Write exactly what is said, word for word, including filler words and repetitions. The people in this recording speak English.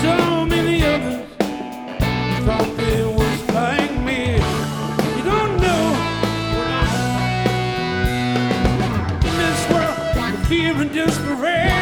So many others thought they was like me. You don't know what I'm in this world of fear and desperation.